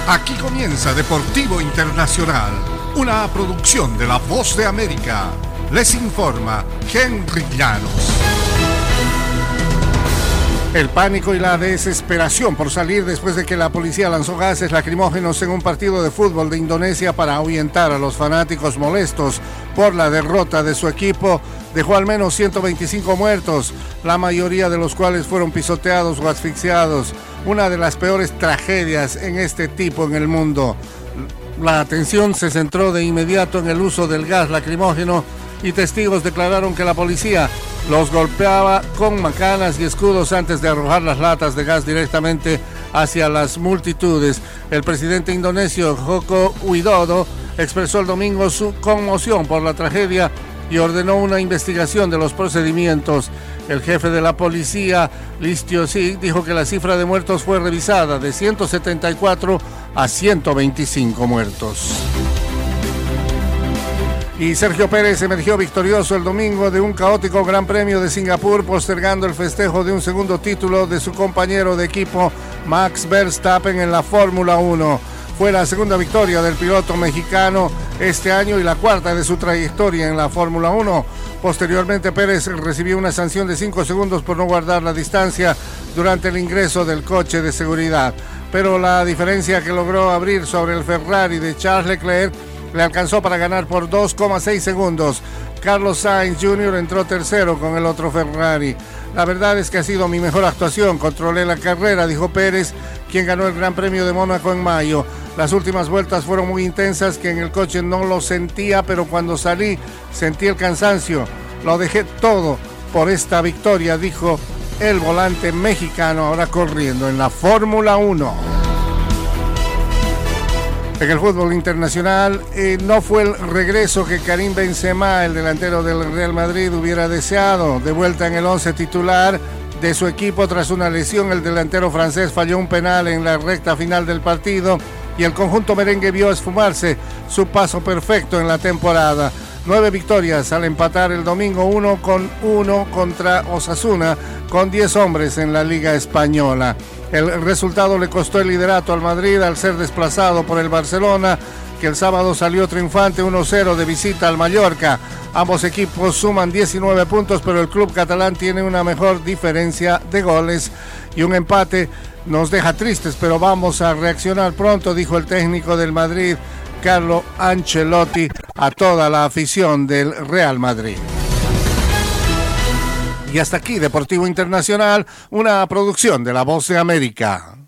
Aquí comienza Deportivo Internacional, una producción de La Voz de América. Les informa Henry Llanos. El pánico y la desesperación por salir después de que la policía lanzó gases lacrimógenos en un partido de fútbol de Indonesia para ahuyentar a los fanáticos molestos por la derrota de su equipo dejó al menos 125 muertos, la mayoría de los cuales fueron pisoteados o asfixiados. Una de las peores tragedias en este tipo en el mundo. La atención se centró de inmediato en el uso del gas lacrimógeno y testigos declararon que la policía los golpeaba con macanas y escudos antes de arrojar las latas de gas directamente hacia las multitudes. El presidente indonesio Joko Widodo expresó el domingo su conmoción por la tragedia y ordenó una investigación de los procedimientos. El jefe de la policía, Listio Sigit, dijo que la cifra de muertos fue revisada de 174 a 125 muertos. Y Sergio Pérez emergió victorioso el domingo de un caótico Gran Premio de Singapur, postergando el festejo de un segundo título de su compañero de equipo Max Verstappen en la Fórmula 1. Fue la segunda victoria del piloto mexicano este año y la cuarta de su trayectoria en la Fórmula 1. Posteriormente, Pérez recibió una sanción de 5 segundos por no guardar la distancia durante el ingreso del coche de seguridad. Pero la diferencia que logró abrir sobre el Ferrari de Charles Leclerc le alcanzó para ganar por 2,6 segundos. Carlos Sainz Jr. entró tercero con el otro Ferrari. La verdad es que ha sido mi mejor actuación, controlé la carrera, dijo Pérez, quien ganó el Gran Premio de Mónaco en mayo. Las últimas vueltas fueron muy intensas, que en el coche no lo sentía, pero cuando salí sentí el cansancio. Lo dejé todo por esta victoria, dijo el volante mexicano, ahora corriendo en la Fórmula 1. En el fútbol internacional, no fue el regreso que Karim Benzema, el delantero del Real Madrid, hubiera deseado. De vuelta en el 11 titular de su equipo tras una lesión, el delantero francés falló un penal en la recta final del partido y el conjunto merengue vio esfumarse su paso perfecto en la temporada. 9 victorias al empatar el domingo 1-1 contra Osasuna, con 10 hombres en la Liga Española. El resultado le costó el liderato al Madrid al ser desplazado por el Barcelona, que el sábado salió triunfante 1-0 de visita al Mallorca. Ambos equipos suman 19 puntos, pero el club catalán tiene una mejor diferencia de goles y un empate nos deja tristes, pero vamos a reaccionar pronto, dijo el técnico del Madrid, Carlo Ancelotti, a toda la afición del Real Madrid. Y hasta aquí Deportivo Internacional, una producción de La Voz de América.